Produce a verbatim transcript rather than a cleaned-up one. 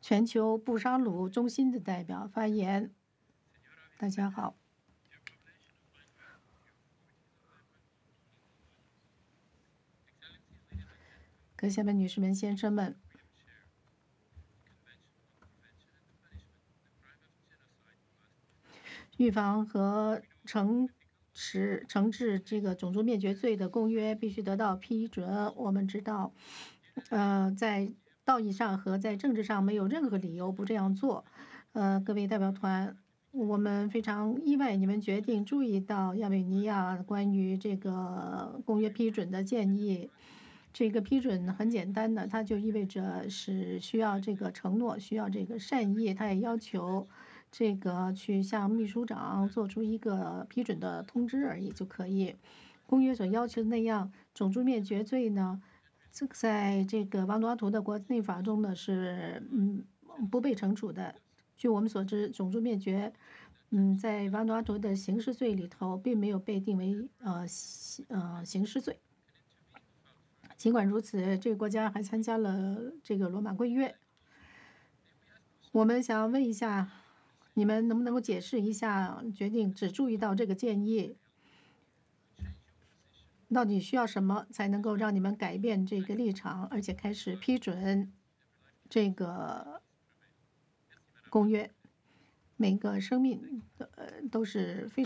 全球布沙鲁中心的代表发言。大家好。各位下面女士们、先生们，预防和惩治惩治这个种族灭绝罪的公约必须得到批准。我们知道，呃，在道义上和在政治上没有任何理由不这样做。呃，各位代表团，我们非常意外，你们决定注意到亚美尼亚关于这个公约批准的建议。这个批准很简单的，它就意味着是需要这个承诺，需要这个善意。它也要求这个去向秘书长做出一个批准的通知而已就可以。公约所要求的那样，种族灭绝罪呢，这个在这个瓦努阿图的国内法中呢是嗯不被惩处的。据我们所知，种族灭绝，嗯，在瓦努阿图的刑事罪里头并没有被定为呃呃刑事罪。尽管如此，这个国家还参加了这个罗马规约。我们想问一下，你们能不能够解释一下，决定只注意到这个建议，到底需要什么才能够让你们改变这个立场，而且开始批准这个公约？每个生命呃都是非。